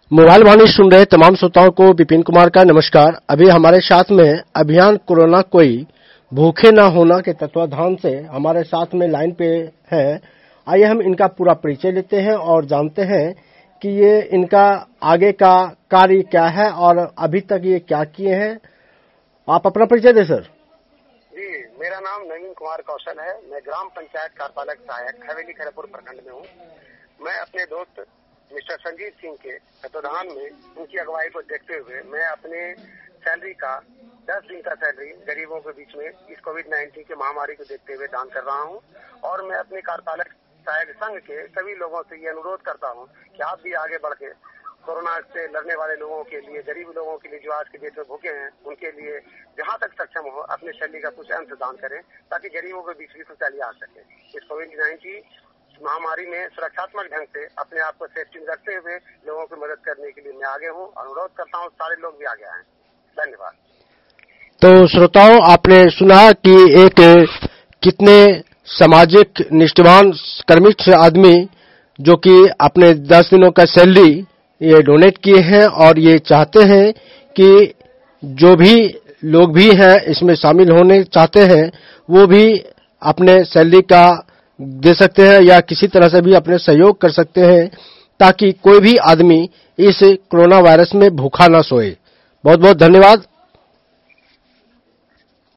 Mobile वाणी सुन रहे तमाम श्रोताओं को विपिन कुमार का नमस्कार। अभी हमारे साथ में अभियान कोरोना कोई भूखे ना होना के तत्वाधान से हमारे साथ में लाइन पे है। आइए हम इनका पूरा परिचय लेते हैं और जानते हैं कि ये इनका आगे का कार्य क्या है और अभी तक ये क्या किए हैं। आप अपना परिचय दें सर। जी, मेरा नाम नवीन कुमार कौशल है। मैं ग्राम पंचायत कार्यपालक सहायक हवेली खैरपुर प्रखंड में हूँ। मैं अपने दोस्त मिस्टर संजीव सिंह के तत्वाधान में उनकी अगुवाई को देखते हुए मैं अपने सैलरी का 10 दिन का सैलरी गरीबों के बीच में इस कोविड-19 की महामारी को देखते हुए दान कर रहा हूं। और मैं अपने कार्यपालक सहायक संघ के सभी लोगों से ये अनुरोध करता हूं कि आप भी आगे बढ़ के कोरोना से लड़ने वाले लोगों के लिए, गरीब लोगों के लिए जो आज के डेट में भूखे हैं, उनके लिए जहां तक सक्षम हो अपने सैलरी का कुछ अंश दान करें ताकि गरीबों के बीच भी खुशहाली आ सके। इस कोविड-19 महामारी में सुरक्षात्मक ढंग से अपने आप को सेफ्टी में रखते हुए लोगों की मदद करने के लिए मैं आगे हूँ। अनुरोध करता हूँ सारे लोग भी आगे आए। धन्यवाद। तो श्रोताओं, आपने सुना कि एक कितने सामाजिक निष्ठावान कर्मठ आदमी जो कि अपने 10 दिनों का सैलरी ये डोनेट किए हैं और ये चाहते हैं कि जो भी लोग भी हैं इसमें शामिल होने चाहते हैं वो भी अपने सैलरी का दे सकते हैं या किसी तरह से भी अपने सहयोग कर सकते हैं ताकि कोई भी आदमी इस कोरोना वायरस में भूखा ना सोए। बहुत बहुत धन्यवाद।